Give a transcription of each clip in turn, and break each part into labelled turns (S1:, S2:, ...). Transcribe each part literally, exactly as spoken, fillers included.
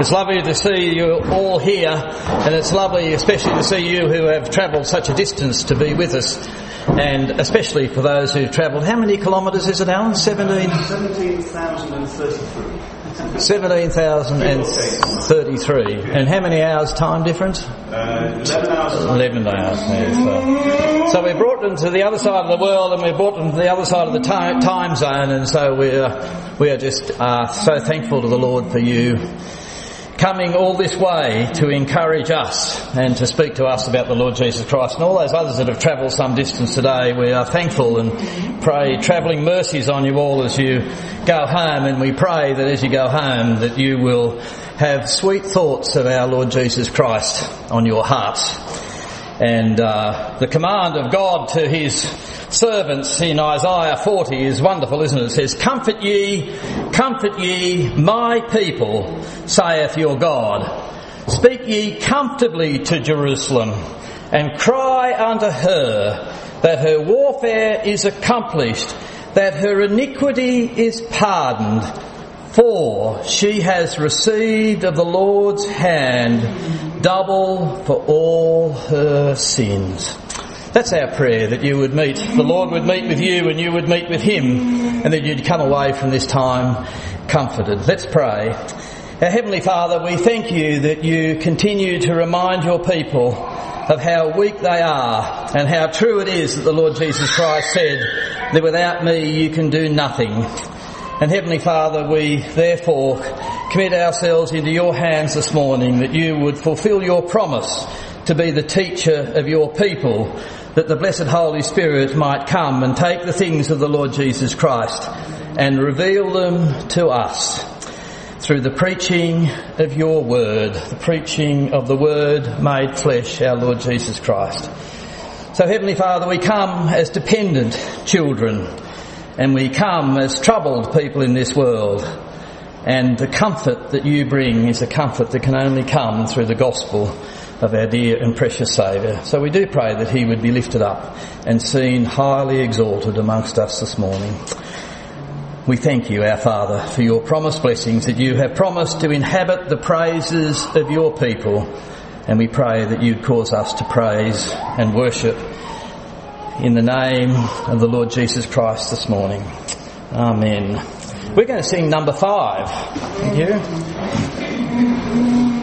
S1: It's lovely to see you all here, and it's lovely especially to see you who have travelled such a distance to be with us, and especially for those who've travelled. How many kilometres is it, Alan? Seventeen?
S2: seventeen thousand thirty-three.
S1: seventeen thousand thirty-three. And how many hours time difference?
S2: Uh, eleven hours.
S1: eleven hours, yeah, so. so we're brought them to the other side of the world, and we're brought them to the other side of the time, time zone, and so we're, we are just uh, so thankful to the Lord for you coming all this way to encourage us and to speak to us about the Lord Jesus Christ. And all those others that have travelled some distance today, we are thankful and pray travelling mercies on you all as you go home, and we pray that as you go home that you will have sweet thoughts of our Lord Jesus Christ on your hearts. And uh, the command of God to his servants in Isaiah forty is wonderful, isn't it? It says, "Comfort ye, comfort ye, my people, saith your God. Speak ye comfortably to Jerusalem, and cry unto her that her warfare is accomplished, that her iniquity is pardoned, for she has received of the Lord's hand double for all her sins." That's our prayer, that you would meet, the Lord would meet with you and you would meet with him, and that you'd come away from this time comforted. Let's pray. Our Heavenly Father, we thank you that you continue to remind your people of how weak they are, and how true it is that the Lord Jesus Christ said that without me you can do nothing. And Heavenly Father, we therefore commit ourselves into your hands this morning, that you would fulfil your promise to be the teacher of your people, that the blessed Holy Spirit might come and take the things of the Lord Jesus Christ and reveal them to us through the preaching of your word, the preaching of the word made flesh, our Lord Jesus Christ. So Heavenly Father, we come as dependent children, and we come as troubled people in this world, and the comfort that you bring is a comfort that can only come through the gospel of our dear and precious Saviour. So we do pray that he would be lifted up and seen highly exalted amongst us this morning. We thank you, our Father, for your promised blessings, that you have promised to inhabit the praises of your people, and we pray that you'd cause us to praise and worship in the name of the Lord Jesus Christ this morning. Amen. We're going to sing number five. Thank you.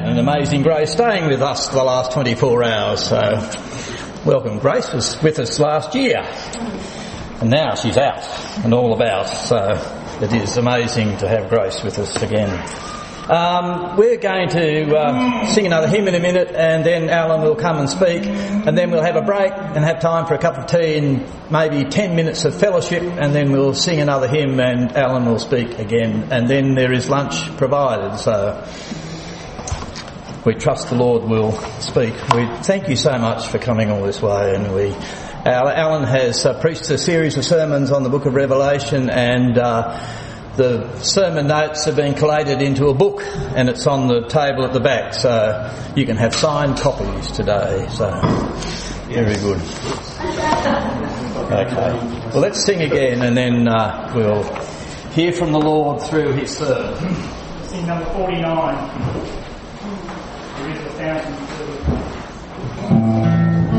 S1: and amazing Grace staying with us for the last twenty-four hours. So, welcome. Grace was with us last year, and now she's out and all about. So, it is amazing to have Grace with us again. Um, we're going to uh, sing another hymn in a minute, and then Alan will come and speak, and then we'll have a break and have time for a cup of tea and maybe ten minutes of fellowship, and then we'll sing another hymn and Alan will speak again, and then there is lunch provided. So we trust the Lord will speak. We thank you so much for coming all this way, and we Alan has uh, preached a series of sermons on the book of Revelation, and uh, the sermon notes have been collated into a book, and it's on the table at the back, so you can have signed copies today. So, very good. Okay. Well, let's sing again, and then uh, we'll hear from the Lord through his sermon.
S3: Sing number forty-nine. There is a thousand.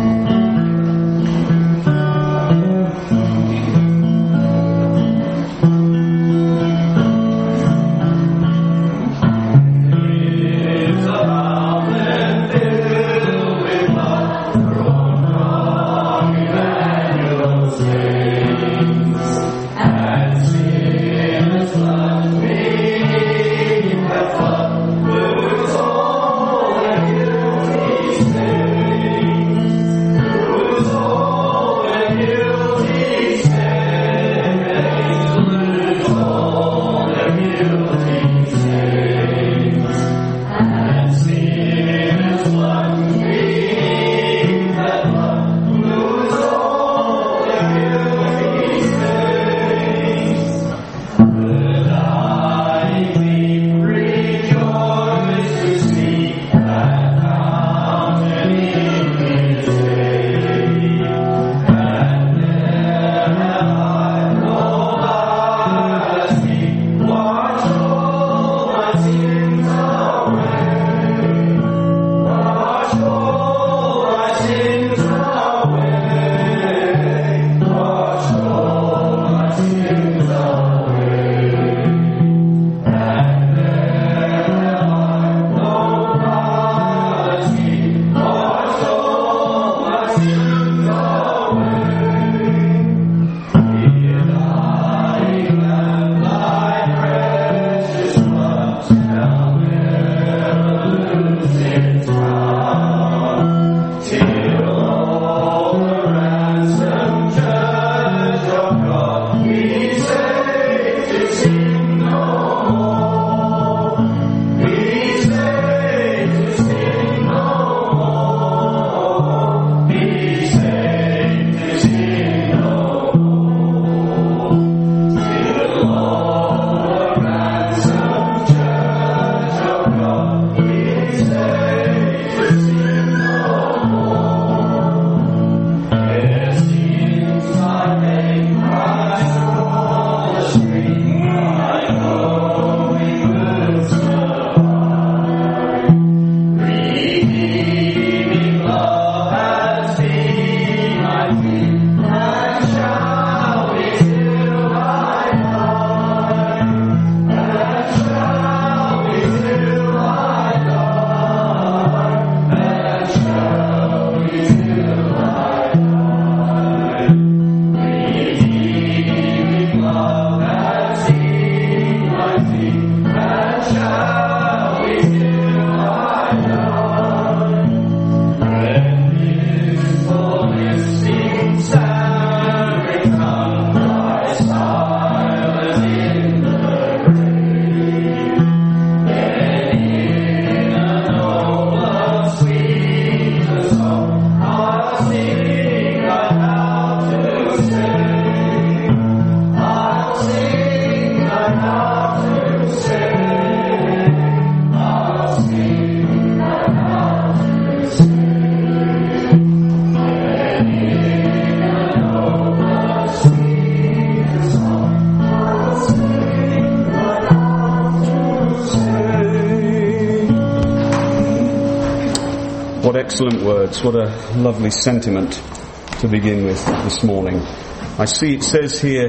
S4: What excellent words, what a lovely sentiment to begin with this morning. I see it says here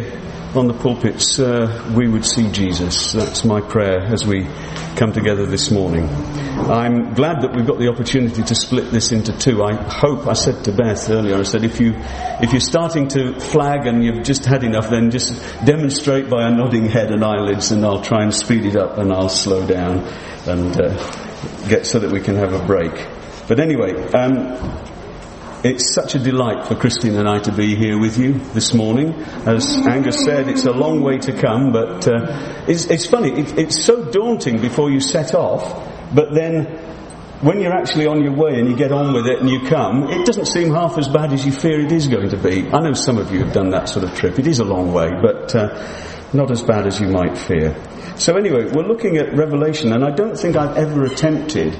S4: on the pulpits, uh, we would see Jesus. That's my prayer as we come together this morning. I'm glad that we've got the opportunity to split this into two. I hope, I said to Beth earlier, I said if you, if you're starting to flag and you've just had enough, then just demonstrate by a nodding head and eyelids, and I'll try and speed it up and I'll slow down and uh, get so that we can have a break. But anyway, um, it's such a delight for Christine and I to be here with you this morning. As Angus said, it's a long way to come, but uh, it's, it's funny, it, it's so daunting before you set off, but then when you're actually on your way and you get on with it and you come, it doesn't seem half as bad as you fear it is going to be. I know some of you have done that sort of trip. It is a long way, but uh, not as bad as you might fear. So anyway, we're looking at Revelation, and I don't think I've ever attempted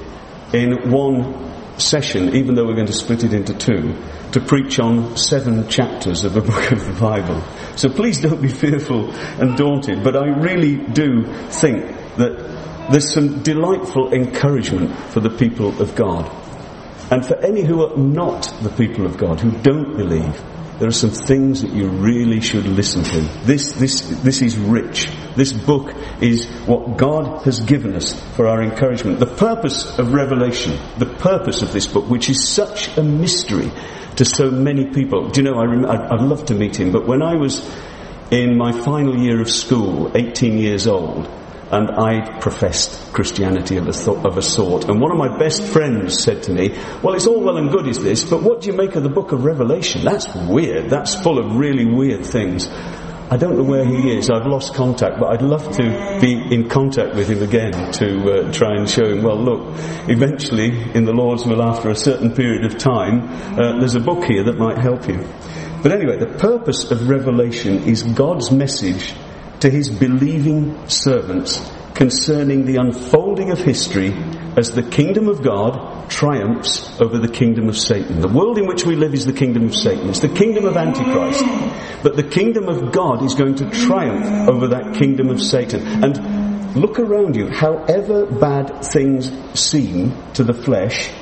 S4: in one session, even though we're going to split it into two, to preach on seven chapters of a book of the Bible. So please don't be fearful and daunted, but I really do think that there's some delightful encouragement for the people of God. And for any who are not the people of God, who don't believe, there are some things that you really should listen to. This, this, this is rich. This book is what God has given us for our encouragement. The purpose of Revelation, the purpose of this book, which is such a mystery to so many people. Do you know, I rem- I'd, I'd love to meet him, but when I was in my final year of school, eighteen years old, and I professed Christianity of a, th- of a sort, and one of my best friends said to me, well, it's all well and good, is this, but what do you make of the book of Revelation? That's weird. That's full of really weird things. I don't know where he is. I've lost contact, but I'd love to be in contact with him again to uh, try and show him, well, look, eventually, in the Lord's will, after a certain period of time, uh, there's a book here that might help you. But anyway, the purpose of Revelation is God's message to his believing servants concerning the unfolding of history as the kingdom of God triumphs over the kingdom of Satan. The world in which we live is the kingdom of Satan. It's the kingdom of Antichrist. But the kingdom of God is going to triumph over that kingdom of Satan. And look around you. However bad things seem to the flesh,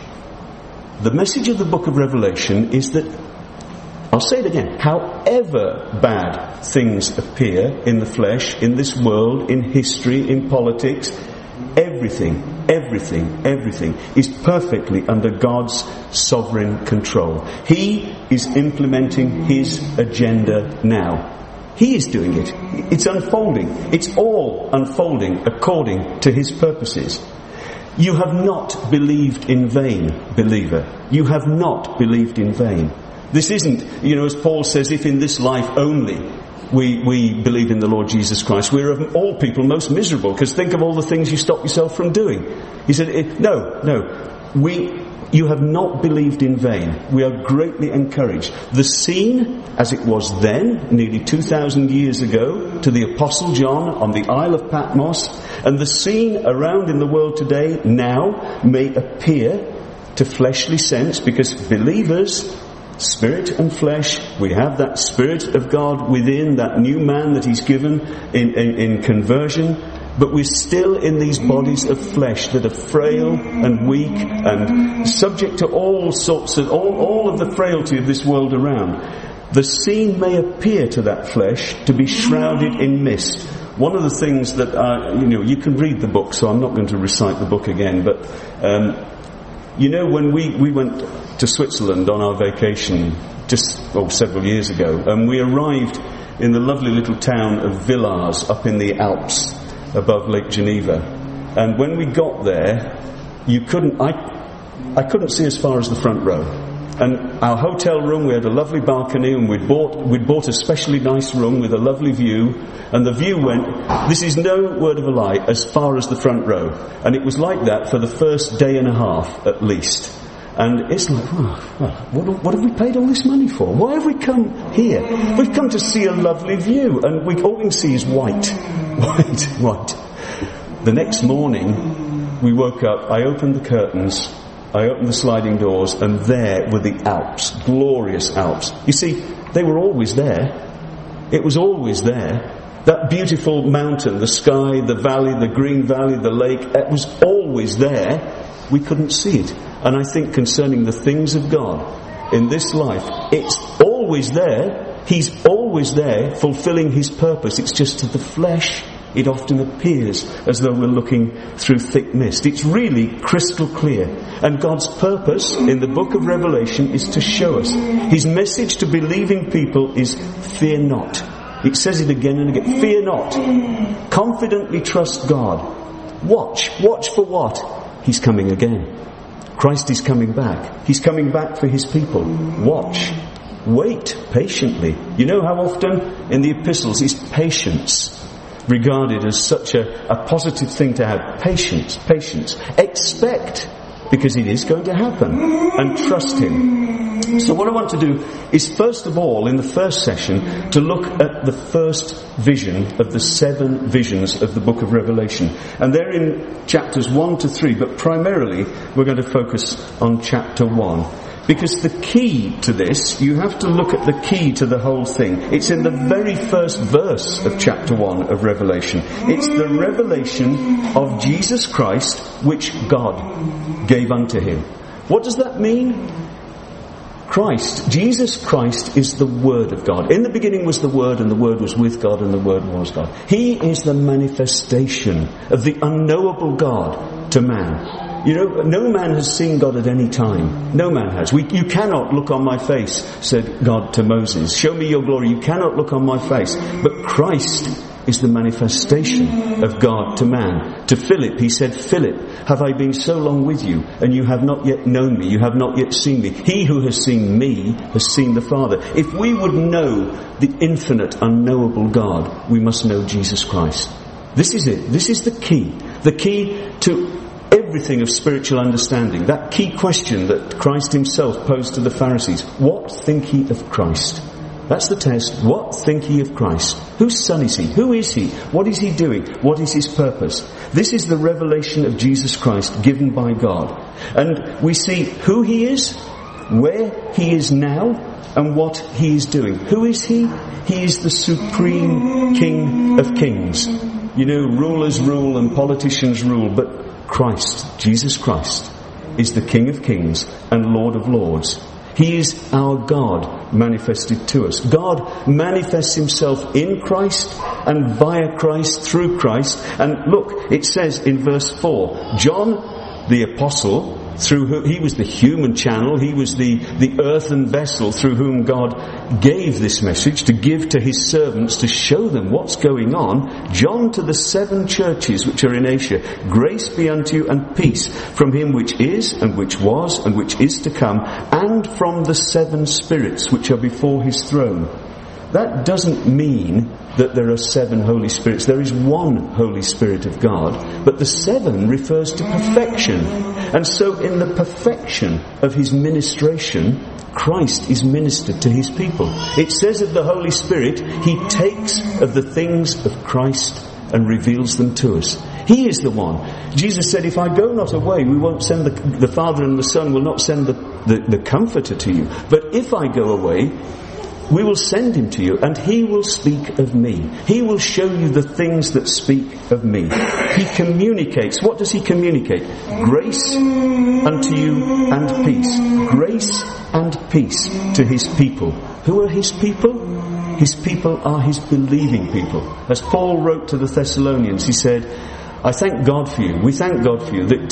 S4: the message of the book of Revelation is that, I'll say it again, however bad things appear in the flesh, in this world, in history, in politics, everything, everything, everything is perfectly under God's sovereign control. He is implementing his agenda now. He is doing it. It's unfolding. It's all unfolding according to his purposes. You have not believed in vain, believer. You have not believed in vain. This isn't, you know, as Paul says, if in this life only we we believe in the Lord Jesus Christ, we're of all people most miserable, because think of all the things you stop yourself from doing. He said, it, no, no, we, you have not believed in vain. We are greatly encouraged. The scene, as it was then, nearly two thousand years ago, to the Apostle John on the Isle of Patmos, and the scene around in the world today now may appear to fleshly sense, because believers, spirit and flesh, we have that Spirit of God within, that new man that he's given in, in, in conversion, but we're still in these bodies of flesh that are frail and weak and subject to all sorts of, all, all of the frailty of this world around. The scene may appear to that flesh to be shrouded in mist. One of the things that, uh, you know, you can read the book, so I'm not going to recite the book again, but um, you know, when we, we went to Switzerland on our vacation just oh, several years ago, and we arrived in the lovely little town of Villars up in the Alps above Lake Geneva. And when we got there, you couldn't, I, I couldn't see as far as the front row. And our hotel room, we had a lovely balcony, and we'd bought, we'd bought a specially nice room with a lovely view, and the view went, this is no word of a lie, as far as the front row. And it was like that for the first day and a half, at least. And it's like, oh, well, what, what have we paid all this money for? Why have we come here? We've come to see a lovely view, and we, all we can see is white. White, white. The next morning, we woke up, I opened the curtains, I opened the sliding doors, and there were the Alps, glorious Alps. You see, they were always there. It was always there. That beautiful mountain, the sky, the valley, the green valley, the lake, it was always there. We couldn't see it. And I think concerning the things of God in this life, it's always there. He's always always there, fulfilling his purpose. It's just to the flesh, it often appears as though we're looking through thick mist. It's really crystal clear. And God's purpose in the book of Revelation is to show us. His message to believing people is fear not. It says it again and again. Fear not. Confidently trust God. Watch. Watch for what? He's coming again. Christ is coming back. He's coming back for his people. Watch. Wait patiently. You know how often in the epistles is patience regarded as such a, a positive thing to have. Patience, patience. Expect, because it is going to happen. And trust him. So what I want to do is first of all, in the first session, to look at the first vision of the seven visions of the book of Revelation. And they're in chapters one to three, but primarily we're going to focus on chapter one. Because the key to this, you have to look at the key to the whole thing. It's in the very first verse of chapter one of Revelation. It's the revelation of Jesus Christ, which God gave unto him. What does that mean? Christ, Jesus Christ is the Word of God. In the beginning was the Word, and the Word was with God, and the Word was God. He is the manifestation of the unknowable God to man. You know, no man has seen God at any time. No man has. We, you cannot look on my face, said God to Moses. Show me your glory. You cannot look on my face. But Christ is the manifestation of God to man. To Philip, he said, Philip, have I been so long with you, and you have not yet known me, you have not yet seen me. He who has seen me has seen the Father. If we would know the infinite, unknowable God, we must know Jesus Christ. This is it. This is the key. The key to everything of spiritual understanding. That key question that Christ himself posed to the Pharisees. What think ye of Christ? That's the test. What think ye of Christ? Whose son is he? Who is he? What is he doing? What is his purpose? This is the revelation of Jesus Christ given by God. And we see who he is, where he is now, and what he is doing. Who is he? He is the supreme King of Kings. You know, rulers rule and politicians rule, but Christ, Jesus Christ, is the King of Kings and Lord of Lords. He is our God manifested to us. God manifests himself in Christ and via Christ, through Christ. And look, it says in verse four, John the Apostle, through who he was the human channel, he was the, the earthen vessel through whom God gave this message to give to his servants to show them what's going on. John to the seven churches which are in Asia, grace be unto you and peace from him which is and which was and which is to come, and from the seven spirits which are before his throne. That doesn't mean that there are seven Holy Spirits. There is one Holy Spirit of God, but the seven refers to perfection. And so in the perfection of his ministration, Christ is ministered to his people. It says of the Holy Spirit, he takes of the things of Christ and reveals them to us. He is the one. Jesus said, if I go not away, we won't send the, the Father and the Son will not send the, the, the Comforter to you. But if I go away, we will send him to you, and he will speak of me. He will show you the things that speak of me. He communicates. What does he communicate? Grace unto you and peace. Grace and peace to his people. Who are his people? His people are his believing people. As Paul wrote to the Thessalonians, he said, I thank God for you. We thank God for you, that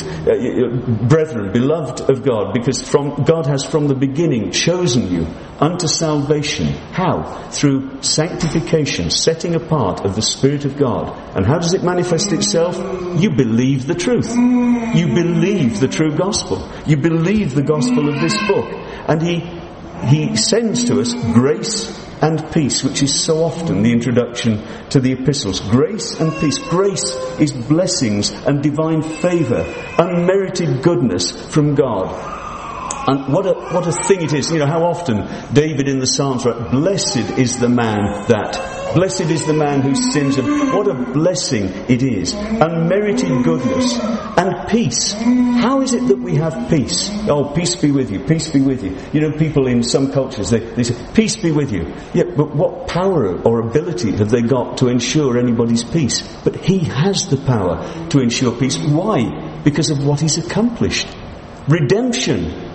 S4: uh, brethren, beloved of God, because from God has from the beginning chosen you unto salvation. How? Through sanctification, setting apart of the Spirit of God. And how does it manifest itself? You believe the truth. You believe the true gospel. You believe the gospel of this book. And he, he sends to us grace and peace, which is so often the introduction to the epistles. Grace and peace. Grace is blessings and divine favour, unmerited goodness from God. And what a, what a thing it is. You know, how often David in the Psalms wrote, blessed is the man that, blessed is the man whose sins are, what a blessing it is. Unmerited goodness and peace. How is it that we have peace? Oh, peace be with you, peace be with you. You know, people in some cultures, they, they say, peace be with you. Yeah, but what power or ability have they got to ensure anybody's peace? But he has the power to ensure peace. Why? Because of what he's accomplished. Redemption.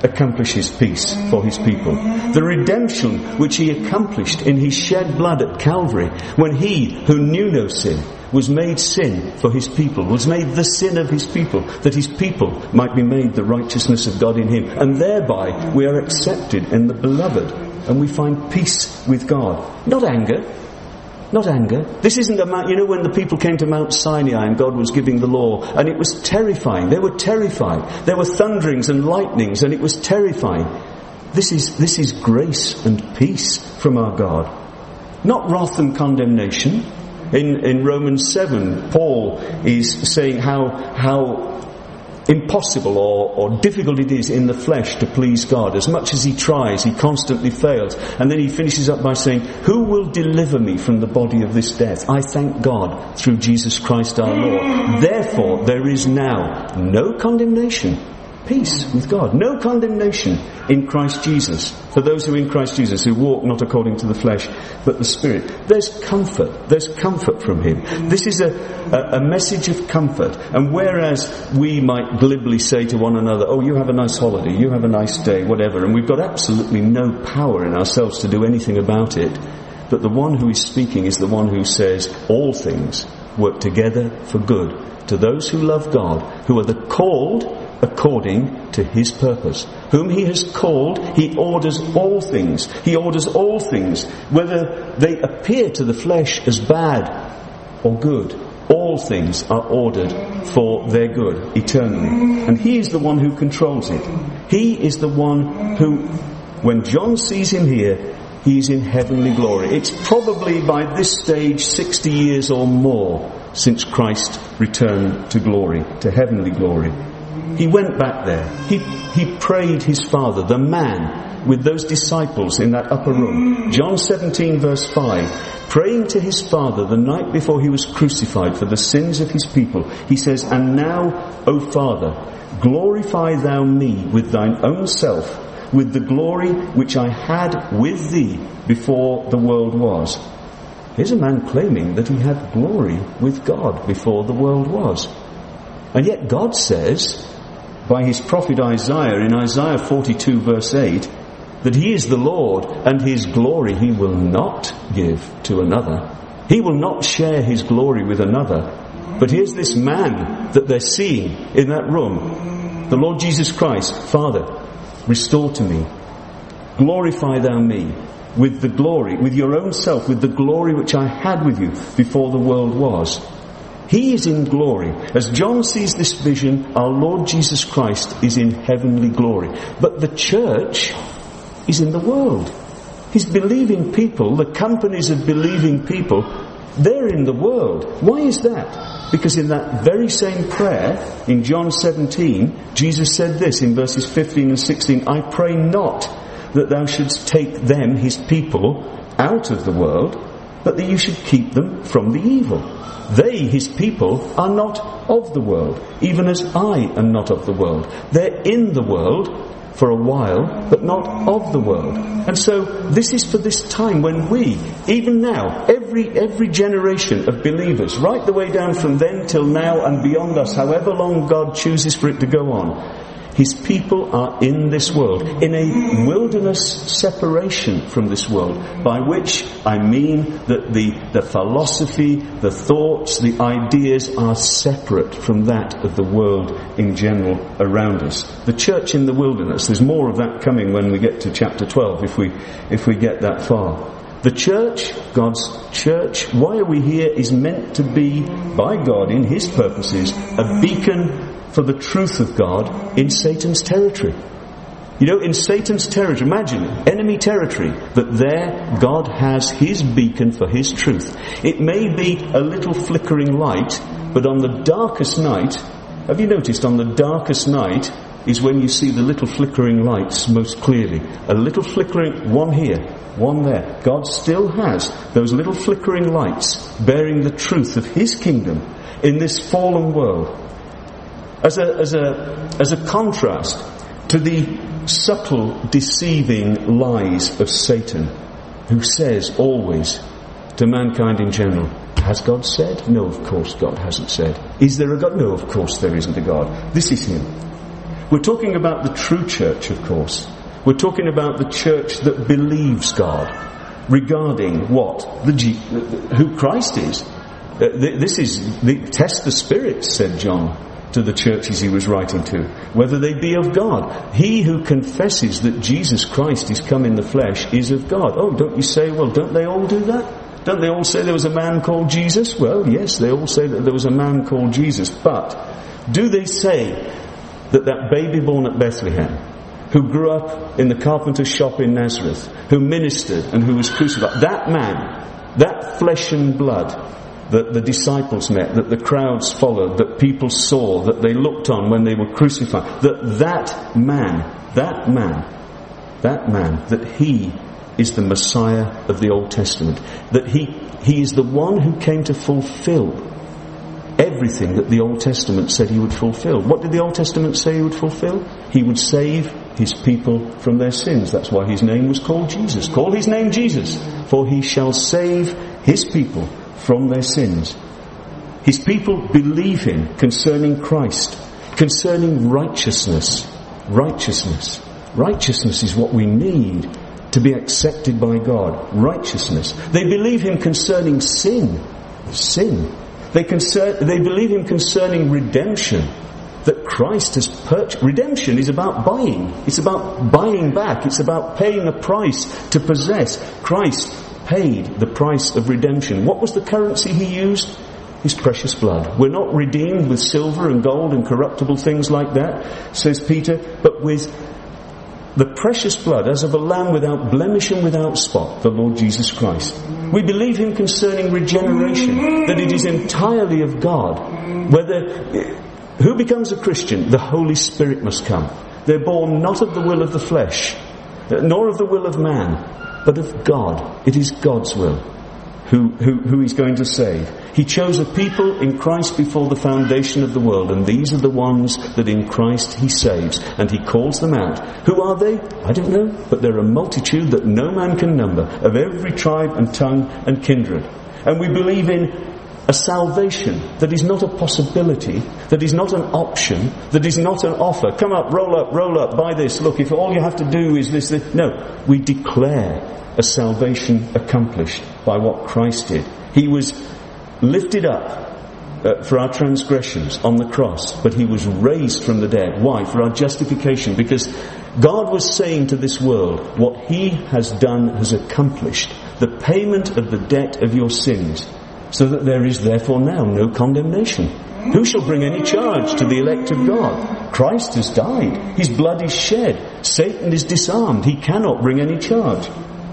S4: accomplishes peace for his people. The redemption which he accomplished in his shed blood at Calvary, when he who knew no sin was made sin for his people, was made the sin of his people, that his people might be made the righteousness of God in him. And thereby we are accepted in the beloved, and we find peace with God. Not anger. Not anger. This isn't a mount, you know, when the people came to Mount Sinai and God was giving the law, and it was terrifying. They were terrified. There were thunderings and lightnings, and it was terrifying. This is, this is grace and peace from our God. Not wrath and condemnation. In, in Romans seven, Paul is saying how, how impossible or, or difficult it is in the flesh to please God. As much as he tries, he constantly fails. And then he finishes up by saying, who will deliver me from the body of this death? I thank God through Jesus Christ our Lord. Therefore, there is now no condemnation. Peace with God. No condemnation in Christ Jesus. For those who are in Christ Jesus, who walk not according to the flesh, but the Spirit. There's comfort. There's comfort from him. This is a, a, a message of comfort. And whereas we might glibly say to one another, oh, you have a nice holiday, you have a nice day, whatever, and we've got absolutely no power in ourselves to do anything about it, but the one who is speaking is the one who says, all things work together for good to those who love God, who are the called according to his purpose. Whom he has called, he orders all things. He orders all things, whether they appear to the flesh as bad or good. All things are ordered for their good, eternally. And he is the one who controls it. He is the one who, when John sees him here, he is in heavenly glory. It's probably by this stage sixty years or more since Christ returned to glory, to heavenly glory. He went back there. He, he prayed his Father, the man, with those disciples in that upper room. John seventeen verse five. Praying to his Father the night before he was crucified for the sins of his people. He says, and now, O Father, glorify thou me with thine own self, with the glory which I had with thee before the world was. Here's a man claiming that he had glory with God before the world was. And yet God says, by his prophet Isaiah, in Isaiah forty-two verse eight, that he is the Lord, and his glory he will not give to another. He will not share his glory with another. But here's this man that they're seeing in that room, the Lord Jesus Christ. Father, restore to me, glorify thou me with the glory, with your own self, with the glory which I had with you before the world was. He is in glory. As John sees this vision, our Lord Jesus Christ is in heavenly glory. But the church is in the world. His believing people, the companies of believing people, they're in the world. Why is that? Because in that very same prayer, in John seventeen, Jesus said this in verses fifteen and sixteen, I pray not that thou shouldst take them, his people, out of the world, but that you should keep them from the evil. They, his people, are not of the world, even as I am not of the world. They're in the world for a while, but not of the world. And so this is for this time when we, even now, every every generation of believers, right the way down from then till now and beyond us, however long God chooses for it to go on, his people are in this world, in a wilderness separation from this world, by which I mean that the, the philosophy, the thoughts, the ideas are separate from that of the world in general around us. The church in the wilderness, there's more of that coming when we get to chapter twelve, if we, if we get that far. The church, God's church, why are we here, is meant to be, by God, in his purposes, a beacon for the truth of God in Satan's territory. You know, in Satan's territory, imagine, enemy territory, but there God has his beacon for his truth. It may be a little flickering light, but on the darkest night, have you noticed, on the darkest night is when you see the little flickering lights most clearly. A little flickering, one here, one there. God still has those little flickering lights bearing the truth of his kingdom in this fallen world. As a, as a, as a contrast to the subtle, deceiving lies of Satan, who says always to mankind in general, has God said? No, of course God hasn't said. Is there a God? No, of course there isn't a God. This is him. We're talking about the true church, of course. We're talking about the church that believes God regarding what? The G- who Christ is. Uh, th- this is the test the spirits, said John to the churches he was writing to, whether they be of God. He who confesses that Jesus Christ is come in the flesh is of God. Oh, don't you say, well, don't they all do that? Don't they all say there was a man called Jesus? Well, yes, they all say that there was a man called Jesus. But do they say that that baby born at Bethlehem, who grew up in the carpenter's shop in Nazareth, who ministered and who was crucified, that man, that flesh and blood that the disciples met, that the crowds followed, that people saw, that they looked on when they were crucified, that that man, that man, that man, that he is the Messiah of the Old Testament, that he, he is the one who came to fulfill everything that the Old Testament said he would fulfill. What did the Old Testament say he would fulfill? He would save his people from their sins. That's why his name was called Jesus. Call his name Jesus, for he shall save his people from their sins. His people believe him concerning Christ, concerning righteousness. Righteousness. Righteousness is what we need to be accepted by God. Righteousness. They believe him concerning sin. Sin. They, concern, they believe him concerning redemption. That Christ has purchased. Redemption is about buying. It's about buying back. It's about paying a price to possess. Christ paid the price of redemption. What was the currency he used? His precious blood. We're not redeemed with silver and gold and corruptible things like that, says Peter, but with the precious blood as of a lamb without blemish and without spot, the Lord Jesus Christ. We believe him concerning regeneration, that it is entirely of God. Whether who becomes a Christian? The Holy Spirit must come. They're born not of the will of the flesh, nor of the will of man, but of God. It is God's will who, who, who he's going to save. He chose a people in Christ before the foundation of the world, and these are the ones that in Christ he saves, and he calls them out. Who are they? I don't know, but they're a multitude that no man can number, of every tribe and tongue and kindred. And we believe in a salvation that is not a possibility, that is not an option, that is not an offer. Come up, roll up, roll up, buy this. Look, if all you have to do is this, this. No, we declare a salvation accomplished by what Christ did. He was lifted up uh, for our transgressions on the cross, but he was raised from the dead. Why? For our justification. Because God was saying to this world, what he has done has accomplished the payment of the debt of your sins, so that there is therefore now no condemnation. Who shall bring any charge to the elect of God? Christ has died. His blood is shed. Satan is disarmed. He cannot bring any charge.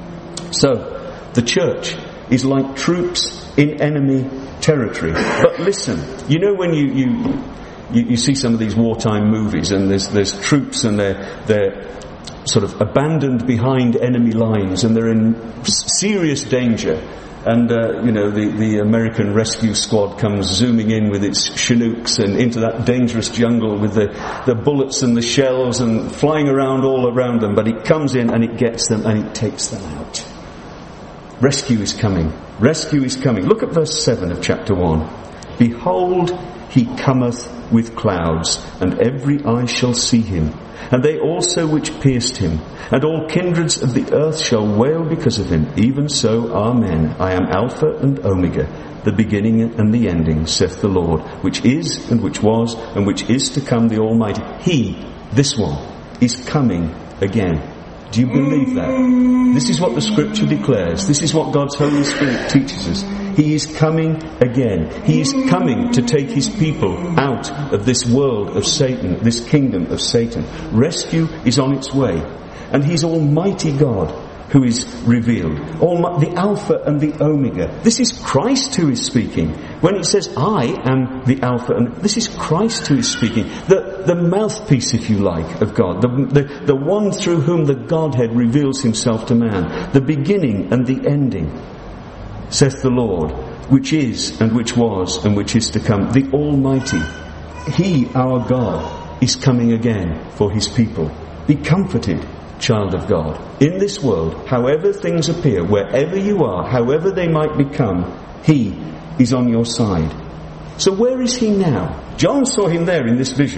S4: So, the church is like troops in enemy territory. But listen, you know when you, you, you, you see some of these wartime movies and there's, there's troops and they're, they're sort of abandoned behind enemy lines and they're in serious danger. And, uh, you know, the, the American rescue squad comes zooming in with its Chinooks and into that dangerous jungle with the, the bullets and the shells and flying around all around them. But it comes in and it gets them and it takes them out. Rescue is coming. Rescue is coming. Look at verse seven of chapter one. Behold, he cometh with clouds, and every eye shall see him, and they also which pierced him, and all kindreds of the earth shall wail because of him. Even so, Amen. I am Alpha and Omega, the beginning and the ending, saith the Lord, which is, and which was, and which is to come, the Almighty. He, this one, is coming again. Do you believe that? This is what the Scripture declares. This is what God's Holy Spirit teaches us. He is coming again. He is coming to take his people out of this world of Satan, this kingdom of Satan. Rescue is on its way. And he's Almighty God who is revealed. Almighty, the Alpha and the Omega. This is Christ who is speaking. When it says, I am the Alpha, and this is Christ who is speaking. The, the mouthpiece, if you like, of God. The, the, the one through whom the Godhead reveals himself to man. The beginning and the ending, saith the Lord, which is and which was and which is to come. The Almighty. He, our God, is coming again for his people. Be comforted, child of God. In this world, however things appear, wherever you are, however they might become, he is on your side. So where is he now? John saw him there in this vision.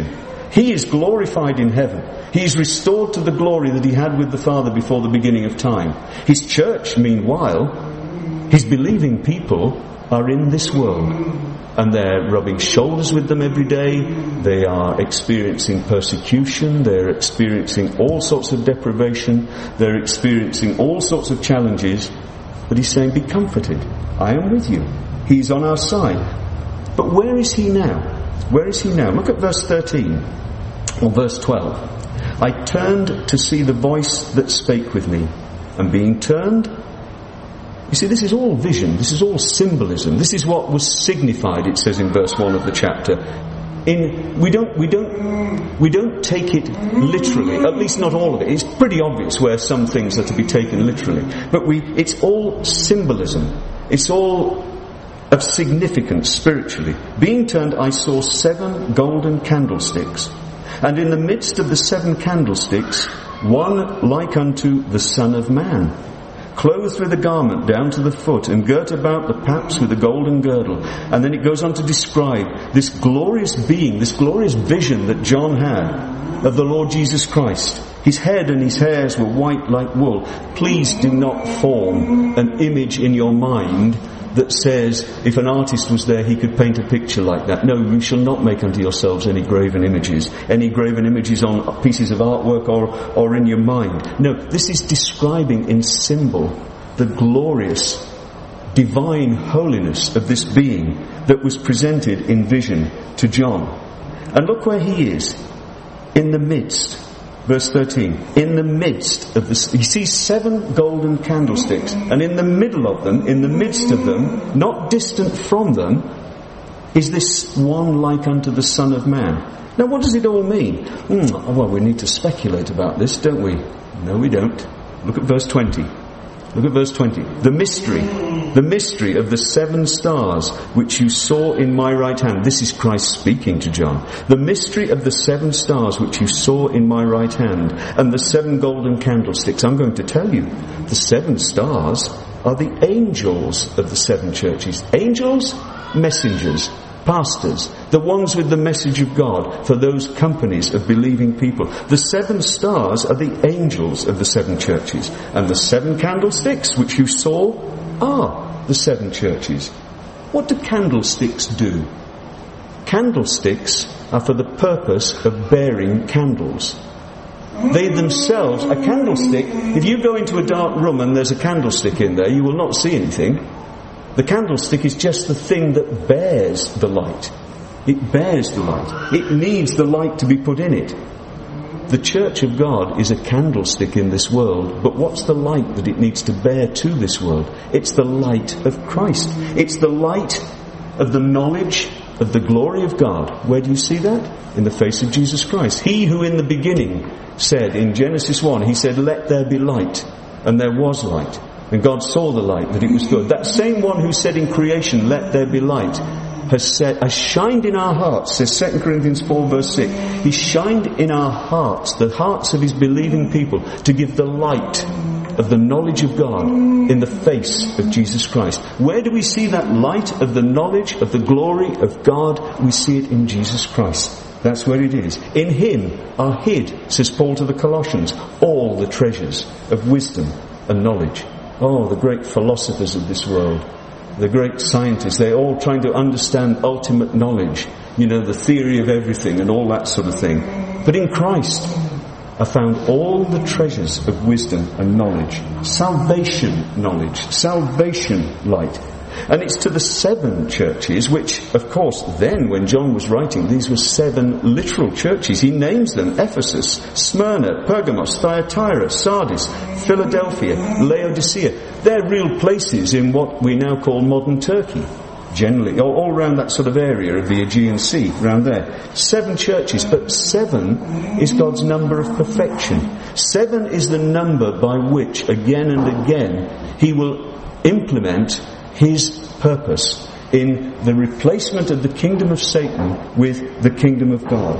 S4: He is glorified in heaven. He is restored to the glory that he had with the Father before the beginning of time. His church, meanwhile, his believing people, are in this world. And they're rubbing shoulders with them every day. They are experiencing persecution. They're experiencing all sorts of deprivation. They're experiencing all sorts of challenges. But he's saying, be comforted. I am with you. He's on our side. But where is he now? Where is he now? Look at verse thirteen. Or verse twelve. I turned to see the voice that spake with me. And being turned... You see, this is all vision. This is all symbolism. This is what was signified, it says in verse one of the chapter. In, we don't, we don't, we don't take it literally. At least not all of it. It's pretty obvious where some things are to be taken literally. But we, it's all symbolism. It's all of significance spiritually. Being turned, I saw seven golden candlesticks. And in the midst of the seven candlesticks, one like unto the Son of Man, clothed with a garment down to the foot, and girt about the paps with a golden girdle. And then it goes on to describe this glorious being, this glorious vision that John had of the Lord Jesus Christ. His head and his hairs were white like wool. Please do not form an image in your mind that says if an artist was there he could paint a picture like that. No, you shall not make unto yourselves any graven images. Any graven images on pieces of artwork or, or in your mind. No, this is describing in symbol the glorious divine holiness of this being that was presented in vision to John. And look where he is. In the midst. Verse thirteen, in the midst of the, he sees seven golden candlesticks, and in the middle of them, in the midst of them, not distant from them, is this one like unto the Son of Man. Now what does it all mean? Mm, well, we need to speculate about this, don't we? No, we don't. Look at verse twenty. Look at verse twenty. The mystery, the mystery of the seven stars which you saw in my right hand. This is Christ speaking to John. The mystery of the seven stars which you saw in my right hand, and the seven golden candlesticks. I'm going to tell you, the seven stars are the angels of the seven churches. Angels, messengers, pastors, the ones with the message of God for those companies of believing people. The seven stars are the angels of the seven churches, and the seven candlesticks which you saw are the seven churches. What do candlesticks do? Candlesticks are for the purpose of bearing candles. They themselves, a candlestick, if you go into a dark room and there's a candlestick in there, you will not see anything. The candlestick is just the thing that bears the light. It bears the light. It needs the light to be put in it. The church of God is a candlestick in this world, but what's the light that it needs to bear to this world? It's the light of Christ. It's the light of the knowledge of the glory of God. Where do you see that? In the face of Jesus Christ. He who in the beginning said, in Genesis one, he said, let there be light, and there was light. And God saw the light, that it was good. That same one who said in creation, let there be light, has said, has shined in our hearts, says Second Corinthians four verse six. He shined in our hearts, the hearts of his believing people, to give the light of the knowledge of God in the face of Jesus Christ. Where do we see that light of the knowledge of the glory of God? We see it in Jesus Christ. That's where it is. In him are hid, says Paul to the Colossians, all the treasures of wisdom and knowledge. Oh, the great philosophers of this world, the great scientists, they're all trying to understand ultimate knowledge, you know, the theory of everything and all that sort of thing. But in Christ are found all the treasures of wisdom and knowledge, salvation knowledge, salvation light. And it's to the seven churches, which, of course, then when John was writing, these were seven literal churches. He names them: Ephesus, Smyrna, Pergamos, Thyatira, Sardis, Philadelphia, Laodicea. They're real places in what we now call modern Turkey, generally, all, all around that sort of area of the Aegean Sea, around there. Seven churches, but seven is God's number of perfection. Seven is the number by which, again and again, he will implement his purpose in the replacement of the kingdom of Satan with the kingdom of God.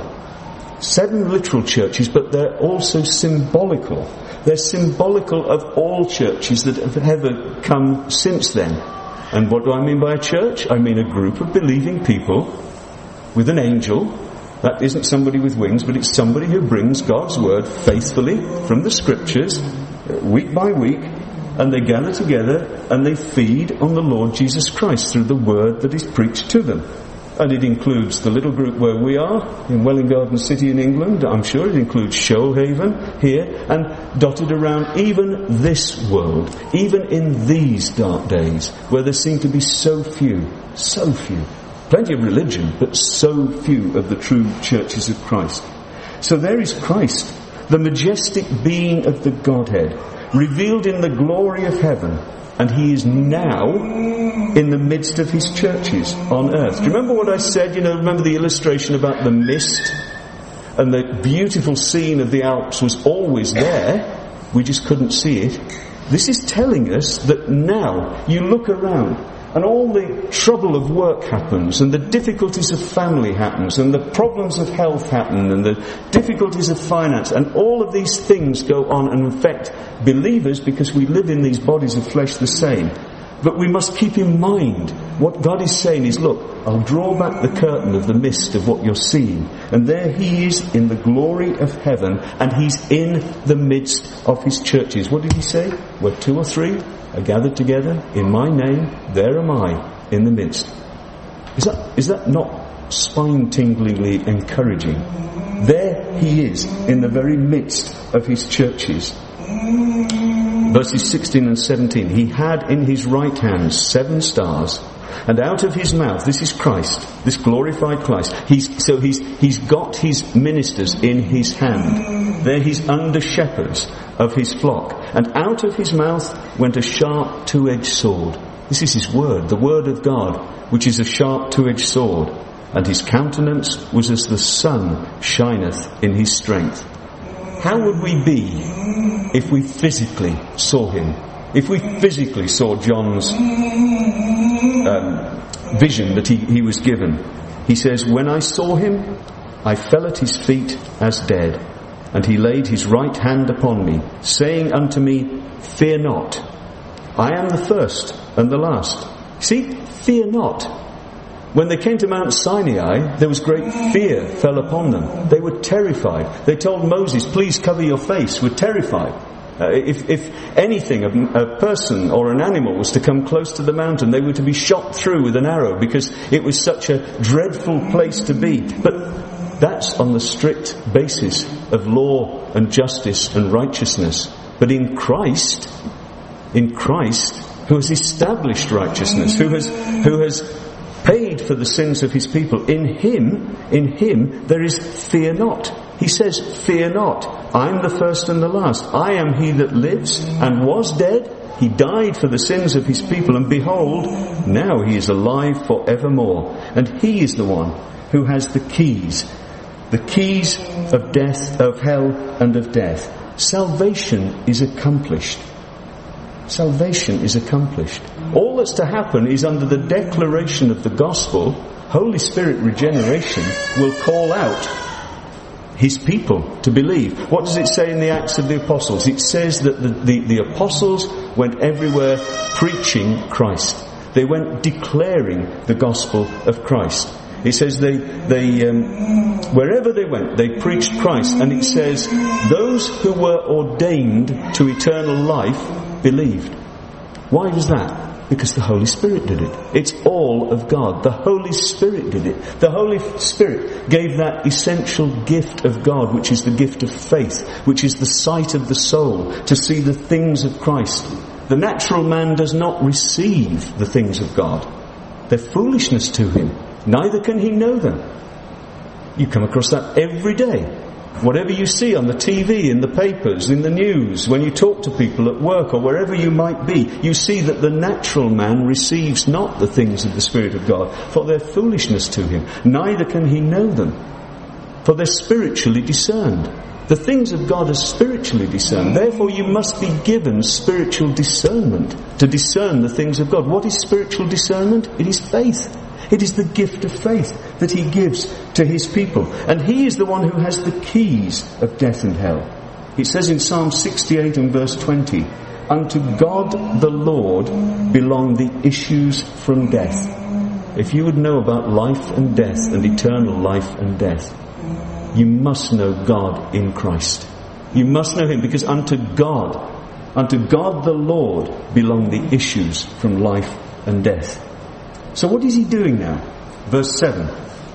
S4: Seven literal churches, but they're also symbolical. They're symbolical of all churches that have ever come since then. And what do I mean by a church? I mean a group of believing people with an angel That isn't somebody with wings, but it's somebody who brings God's word faithfully from the scriptures, week by week, and they gather together and they feed on the Lord Jesus Christ through the word that is preached to them. And it includes the little group where we are, in Welwyn Garden City in England. I'm sure it includes Shoalhaven here, and dotted around even this world, even in these dark days, where there seem to be so few, so few. Plenty of religion, but so few of the true churches of Christ. So there is Christ, the majestic being of the Godhead, revealed in the glory of heaven, and he is now in the midst of his churches on earth. Do you remember what I said? You know, remember the illustration about the mist? And the beautiful scene of the Alps was always there. We just couldn't see it. This is telling us that now you look around and all the trouble of work happens, and the difficulties of family happens, and the problems of health happen, and the difficulties of finance, and all of these things go on and affect believers because we live in these bodies of flesh the same. But we must keep in mind what God is saying is, look, I'll draw back the curtain of the mist of what you're seeing, and there he is in the glory of heaven, and he's in the midst of his churches. What did he say? Where two or three are gathered together in my name, there am I in the midst. Is that, is that not spine-tinglingly encouraging? There he is in the very midst of his churches. Verses sixteen and seventeen. He had in his right hand seven stars, and out of his mouth, this is Christ, this glorified Christ. He's, so he's, he's got his ministers in his hand. They're his under-shepherds of his flock. And out of his mouth went a sharp two-edged sword. This is his word, the word of God, which is a sharp two-edged sword. And his countenance was as the sun shineth in his strength. How would we be if we physically saw him? If we physically saw John's um, vision that he, he was given? He says, when I saw him, I fell at his feet as dead. And he laid his right hand upon me, saying unto me, fear not. I am the first and the last. See, fear not. When they came to Mount Sinai, there was great fear fell upon them. They were terrified. They told Moses, please cover your face. We're terrified. Uh, if, if anything, a, a person or an animal was to come close to the mountain, they were to be shot through with an arrow because it was such a dreadful place to be. But that's on the strict basis of law and justice and righteousness. But in Christ, in Christ, who has established righteousness, who has, who has paid for the sins of his people, in him, in him, there is fear not. He says, fear not. I'm the first and the last. I am he that lives and was dead. He died for the sins of his people, and behold, now he is alive for evermore. And he is the one who has the keys. The keys of death, of hell, and of death. Salvation is accomplished. Salvation is accomplished. All that's to happen is under the declaration of the gospel, Holy Spirit regeneration will call out his people to believe. What does it say in the Acts of the Apostles? It says that the, the, the apostles went everywhere preaching Christ. They went declaring the gospel of Christ. It says they, they, um, wherever they went, they preached Christ. And it says, those who were ordained to eternal life believed. Why was that? Because the Holy Spirit did it. It's all of God. The Holy Spirit did it. The Holy Spirit gave that essential gift of God, which is the gift of faith, which is the sight of the soul, to see the things of Christ. The natural man does not receive the things of God. They're foolishness to him. Neither can he know them. You come across that every day. Whatever you see on the T V, in the papers, in the news, when you talk to people at work or wherever you might be, you see that the natural man receives not the things of the Spirit of God, for they're foolishness to him. Neither can he know them, for they're spiritually discerned. The things of God are spiritually discerned. Therefore you must be given spiritual discernment to discern the things of God. What is spiritual discernment? It is faith. It is the gift of faith that he gives to his people. And he is the one who has the keys of death and hell. It says in Psalm sixty-eight and verse twenty, unto God the Lord belong the issues from death. If you would know about life and death and eternal life and death, you must know God in Christ. You must know him, because unto God, unto God the Lord belong the issues from life and death. So what is he doing now? Verse seven.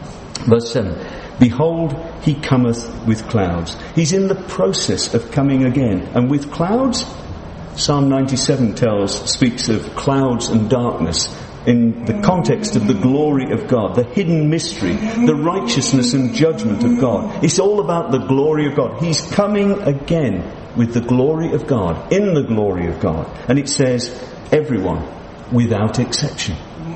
S4: Verse seven. Behold, he cometh with clouds. He's in the process of coming again. And with clouds, Psalm ninety-seven tells, speaks of clouds and darkness in the context of the glory of God, the hidden mystery, the righteousness and judgment of God. It's all about the glory of God. He's coming again with the glory of God, in the glory of God. And it says, everyone without exception.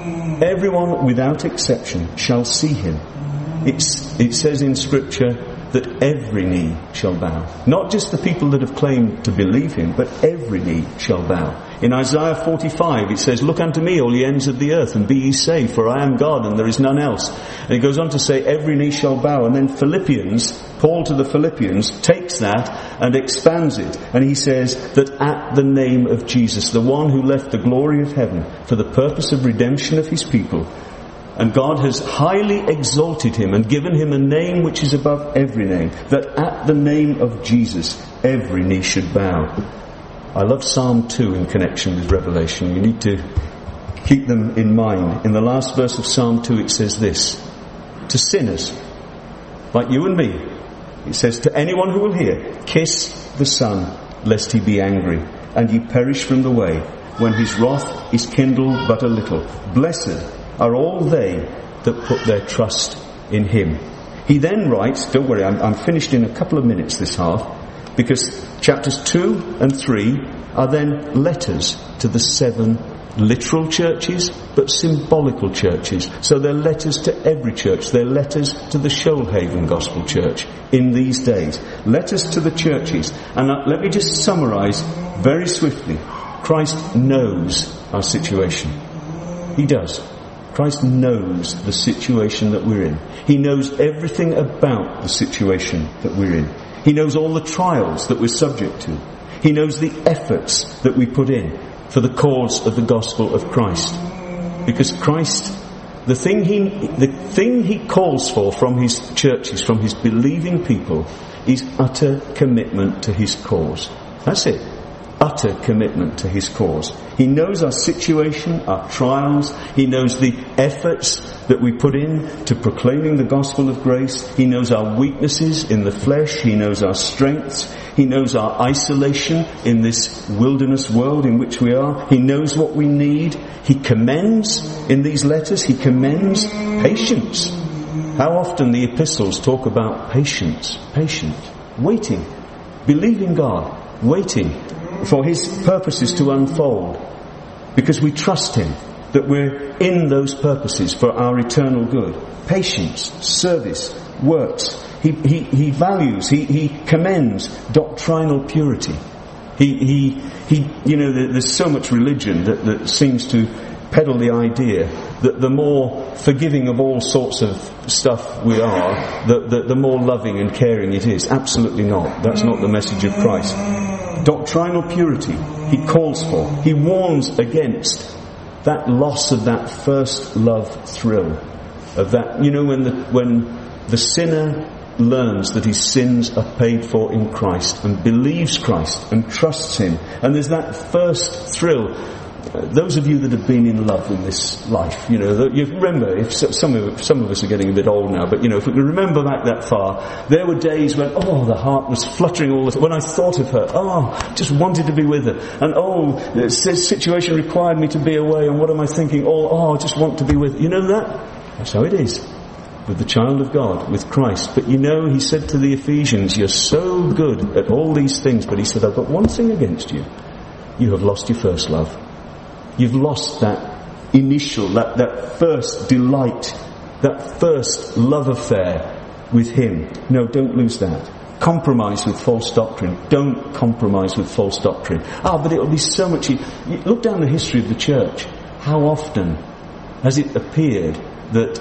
S4: Everyone without exception shall see him. It's, it says in Scripture that every knee shall bow. Not just the people that have claimed to believe him, but every knee shall bow. In Isaiah forty-five it says, look unto me, all ye ends of the earth, and be ye saved, for I am God and there is none else. And he goes on to say, every knee shall bow. And then Philippians, Paul to the Philippians, takes that and expands it. And he says that at the name of Jesus, the one who left the glory of heaven for the purpose of redemption of his people, and God has highly exalted him and given him a name which is above every name, that at the name of Jesus every knee should bow. I love Psalm two in connection with Revelation. You need to keep them in mind. In the last verse of Psalm two it says this, to sinners like you and me, it says, to anyone who will hear, kiss the Son, lest he be angry, and ye perish from the way, when his wrath is kindled but a little. Blessed are all they that put their trust in him. He then writes, don't worry, I'm, I'm finished in a couple of minutes this half, because chapters two and three are then letters to the seven literal churches, but symbolical churches. So they're letters to every church. They're letters to the Shoalhaven Gospel Church in these days. Letters to the churches. And uh, let me just summarise very swiftly. Christ knows our situation. He does. Christ knows the situation that we're in. He knows everything about the situation that we're in. He knows all the trials that we're subject to. He knows the efforts that we put in for the cause of the gospel of Christ. Because Christ, the thing he, the thing he calls for from his churches, from his believing people, is utter commitment to his cause. That's it. Utter commitment to his cause. He knows our situation, our trials. He knows the efforts that we put in to proclaiming the gospel of grace. He knows our weaknesses in the flesh. He knows our strengths. He knows our isolation in this wilderness world in which we are. He knows what we need. He commends in these letters, he commends patience. How often the epistles talk about patience, patience, waiting, believing God, waiting for his purposes to unfold, because we trust him that we're in those purposes for our eternal good. Patience, service, works. He, he, he values, he, he commends doctrinal purity. He, he, he, you know, there's so much religion that, that seems to peddle the idea that the more forgiving of all sorts of stuff we are, the, the, the more loving and caring it is. Absolutely not. That's not the message of Christ. Doctrinal purity he calls for. He warns against that loss of that first love thrill, of that, you know, when the when the sinner learns that his sins are paid for in Christ and believes Christ and trusts him, and there's that first thrill. Uh, those of you that have been in love in this life, you know, you remember, if some of, some of us are getting a bit old now, but you know, if we can remember back that far, there were days when, oh, the heart was fluttering all the time. When I thought of her, oh, just wanted to be with her. And oh, this situation required me to be away, and what am I thinking? Oh, oh, I just want to be with her. You know that? That's how it is with the child of God, with Christ. But you know, he said to the Ephesians, you're so good at all these things, but he said, I've got one thing against you. You have lost your first love. You've lost that initial, that, that first delight, that first love affair with him. No, don't lose that. Compromise with false doctrine. Don't compromise with false doctrine. Ah, but it'll be so much... You look down the history of the church. How often has it appeared that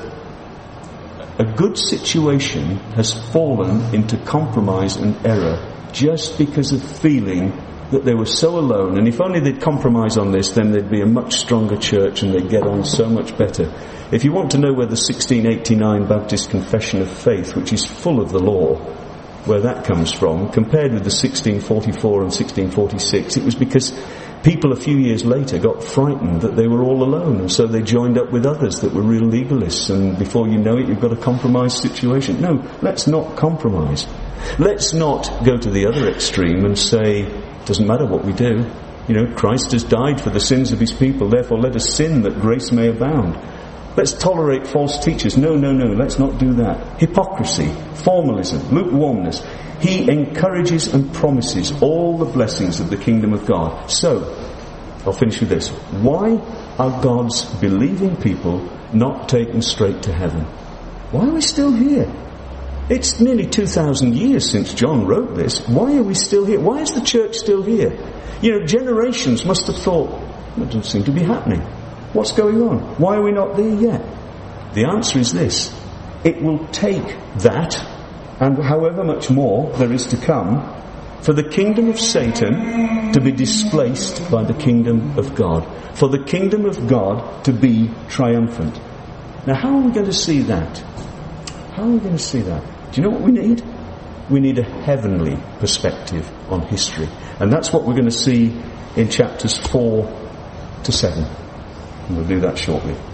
S4: a good situation has fallen into compromise and error just because of feeling that they were so alone, and if only they'd compromise on this, then they'd be a much stronger church and they'd get on so much better. If you want to know where the sixteen eighty-nine Baptist Confession of Faith, which is full of the law, where that comes from, compared with the sixteen forty-four and sixteen forty-six, it was because people a few years later got frightened that they were all alone, and so they joined up with others that were real legalists, and before you know it, you've got a compromised situation. No, let's not compromise. Let's not go to the other extreme and say, it doesn't matter what we do. You know, Christ has died for the sins of his people, therefore let us sin that grace may abound. Let's tolerate false teachers. No, no, no, let's not do that. Hypocrisy, formalism, lukewarmness. He encourages and promises all the blessings of the kingdom of God. So, I'll finish with this. Why are God's believing people not taken straight to heaven? Why are we still here? It's nearly two thousand years since John wrote this. Why are we still here? Why is the church still here? You know, generations must have thought, that doesn't seem to be happening. What's going on? Why are we not there yet? The answer is this. It will take that, and however much more there is to come, for the kingdom of Satan to be displaced by the kingdom of God. For the kingdom of God to be triumphant. Now, how are we going to see that? How are we going to see that? Do you know what we need? We need a heavenly perspective on history. And that's what we're going to see in chapters four to seven. And we'll do that shortly.